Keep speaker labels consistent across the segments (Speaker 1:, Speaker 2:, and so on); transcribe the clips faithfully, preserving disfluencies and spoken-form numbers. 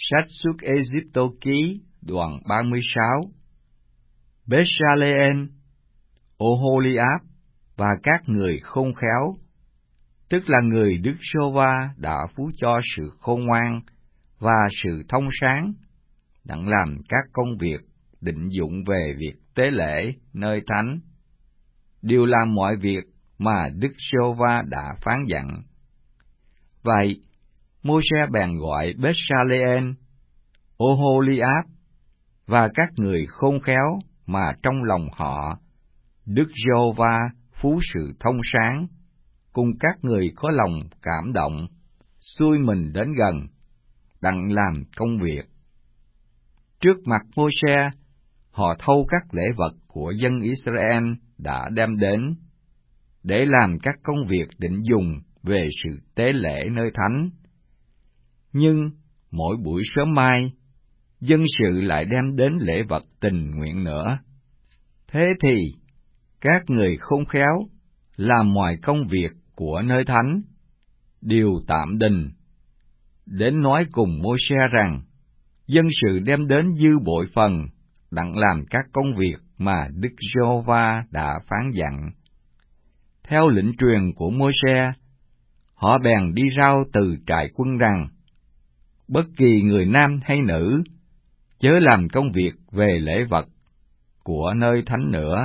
Speaker 1: Sách Xuất Ê-díp-tô ký đoạn ba mươi sáu. Bê-sa-lê-ên, Ô-hô-li-áp và các người khôn khéo, tức là người Đức Giê-hô-va đã phú cho sự khôn ngoan và sự thông sáng, đặng làm các công việc định dụng về việc tế lễ nơi thánh, đều làm mọi việc mà Đức Giê-hô-va đã phán dặn. Vậy, Mô-se bèn gọi Bét-sa-lê-ên, Ô-hô-li-áp và các người khôn khéo mà trong lòng họ Đức Giê-hô-va phú sự thông sáng, cùng các người có lòng cảm động, xuôi mình đến gần, đặng làm công việc. Trước mặt Mô-se, họ thâu các lễ vật của dân Israel đã đem đến, để làm các công việc định dùng về sự tế lễ nơi thánh. Nhưng mỗi buổi sớm mai, dân sự lại đem đến lễ vật tình nguyện nữa. Thế thì, các người khôn khéo làm mọi công việc của nơi thánh, đều tạm đình, đến nói cùng Mô-se rằng, dân sự đem đến dư bội phần, đặng làm các công việc mà Đức Giê-hô-va đã phán dặn. Theo lệnh truyền của Mô-se, họ bèn đi rao từ trại quân rằng, bất kỳ người nam hay nữ, chớ làm công việc về lễ vật của nơi thánh nữa.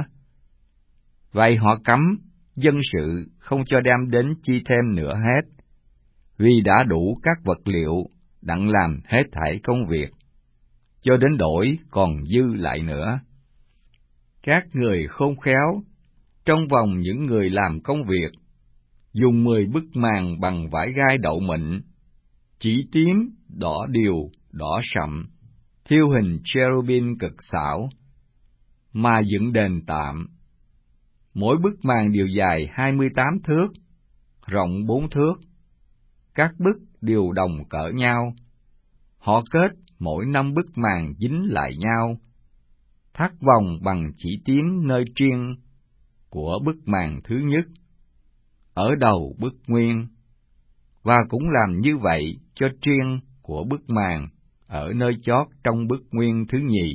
Speaker 1: Vậy họ cấm dân sự không cho đem đến chi thêm nữa hết, vì đã đủ các vật liệu đặng làm hết thảy công việc, cho đến đổi còn dư lại nữa. Các người khôn khéo, trong vòng những người làm công việc, dùng mười bức màn bằng vải gai đậu mịn, chỉ tím, đỏ điều, đỏ sậm, thiêu hình cherubim cực xảo, mà dựng đền tạm. Mỗi bức màn đều dài hai mươi tám thước, rộng bốn thước. Các bức đều đồng cỡ nhau. Họ kết mỗi năm bức màn dính lại nhau, thắt vòng bằng chỉ tím nơi triên của bức màn thứ nhất, ở đầu bức nguyên, và cũng làm như vậy cho triên của bức màn ở nơi chót trong bức nguyên thứ nhì.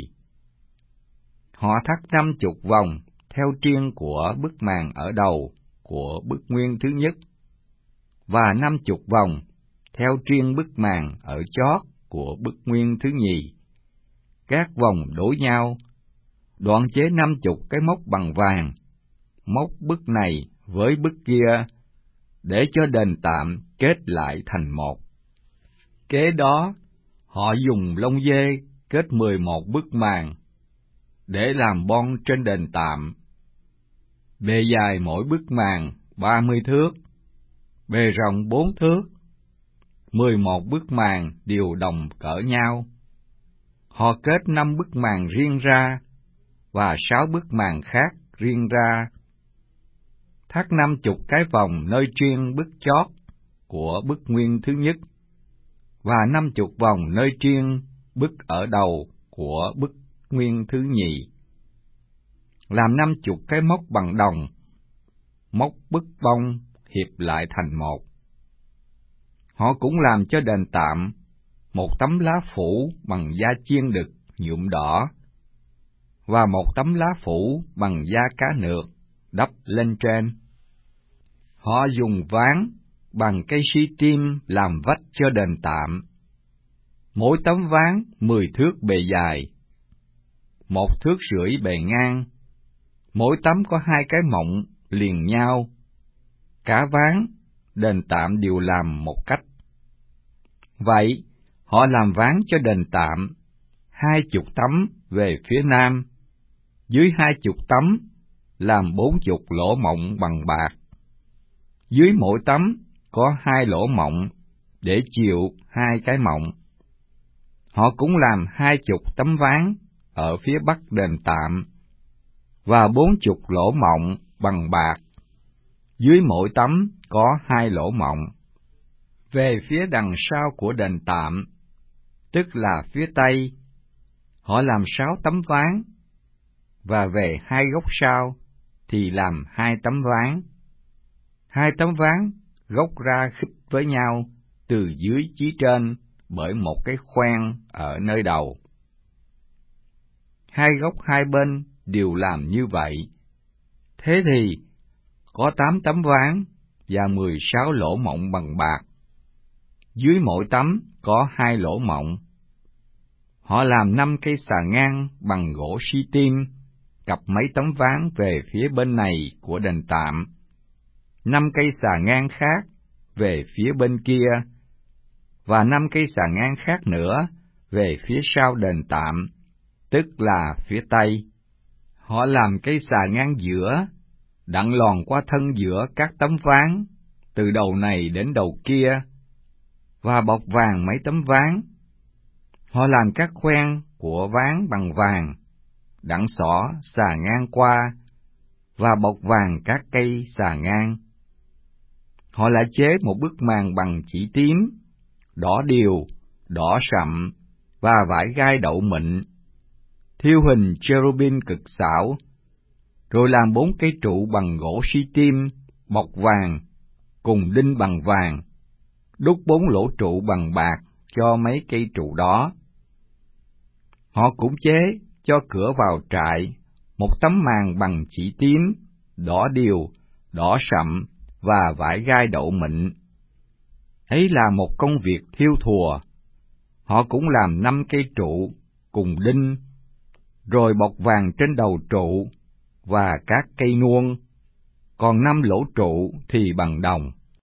Speaker 1: Họ thắt năm chục vòng theo triên của bức màn ở đầu của bức nguyên thứ nhất, và năm chục vòng theo triên bức màn ở chót của bức nguyên thứ nhì. Các vòng đối nhau, đoạn chế năm chục cái móc bằng vàng, móc bức này với bức kia, để cho đền tạm kết lại thành một. Kế đó, họ dùng lông dê kết mười một bức màn, để làm bon trên đền tạm. Bề dài mỗi bức màn ba mươi thước, bề rộng bốn thước, mười một bức màn đều đồng cỡ nhau. Họ kết năm bức màn riêng ra, và sáu bức màn khác riêng ra. Thắt năm chục cái vòng nơi triên bức chót của bức nguyên thứ nhất, và năm chục vòng nơi triên bức ở đầu của bức nguyên thứ nhì. Làm năm chục cái móc bằng đồng, móc bức bông hiệp lại thành một. Họ cũng làm cho đền tạm một tấm lá phủ bằng da chiên đực nhuộm đỏ, và một tấm lá phủ bằng da cá nược đắp lên trên. Họ dùng ván bằng cây si tim làm vách cho đền tạm. Mỗi tấm ván mười thước bề dài, một thước rưỡi bề ngang, mỗi tấm có hai cái mộng liền nhau. Cả ván, đền tạm đều làm một cách. Vậy, họ làm ván cho đền tạm, hai chục tấm về phía nam, dưới hai chục tấm làm bốn chục lỗ mộng bằng bạc. Dưới mỗi tấm có hai lỗ mộng để chịu hai cái mộng. Họ cũng làm hai chục tấm ván ở phía bắc đền tạm, và bốn chục lỗ mộng bằng bạc. Dưới mỗi tấm có hai lỗ mộng. Về phía đằng sau của đền tạm, tức là phía tây, họ làm sáu tấm ván, và về hai góc sau thì làm hai tấm ván. Hai tấm ván góc ra khít với nhau từ dưới chí trên bởi một cái khoen ở nơi đầu. Hai góc hai bên đều làm như vậy. Thế thì có tám tấm ván và mười sáu lỗ mộng bằng bạc. Dưới mỗi tấm có hai lỗ mộng. Họ làm năm cây xà ngang bằng gỗ si tim, cặp mấy tấm ván về phía bên này của đền tạm, năm cây xà ngang khác về phía bên kia, và năm cây xà ngang khác nữa về phía sau đền tạm, tức là phía tây. Họ làm cây xà ngang giữa, đặng lòn qua thân giữa các tấm ván, từ đầu này đến đầu kia, và bọc vàng mấy tấm ván. Họ làm các khoen của ván bằng vàng, đặng xỏ xà ngang qua, và bọc vàng các cây xà ngang. Họ lại chế một bức màn bằng chỉ tím, đỏ điều, đỏ sậm, và vải gai đậu mịn, thiêu hình cherubim cực xảo, rồi làm bốn cây trụ bằng gỗ si tim, bọc vàng, cùng đinh bằng vàng, đúc bốn lỗ trụ bằng bạc cho mấy cây trụ đó. Họ cũng chế cho cửa vào trại một tấm màn bằng chỉ tím, đỏ điều, đỏ sậm và vải gai đậu mịn. Ấy là một công việc thiêu thùa. Họ cũng làm năm cây trụ cùng đinh, rồi bọc vàng trên đầu trụ và các cây nuông, còn năm lỗ trụ thì bằng đồng.